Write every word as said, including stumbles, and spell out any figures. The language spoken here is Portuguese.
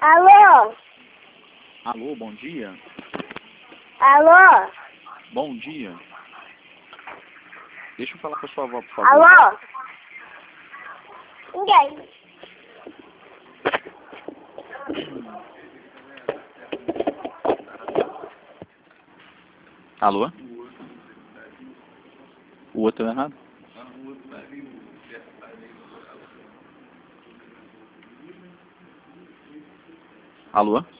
Alô? Alô, bom dia. Alô? Bom dia. Deixa eu falar com a sua avó, por favor. Alô? Ninguém. Alô? O outro é errado? Alô?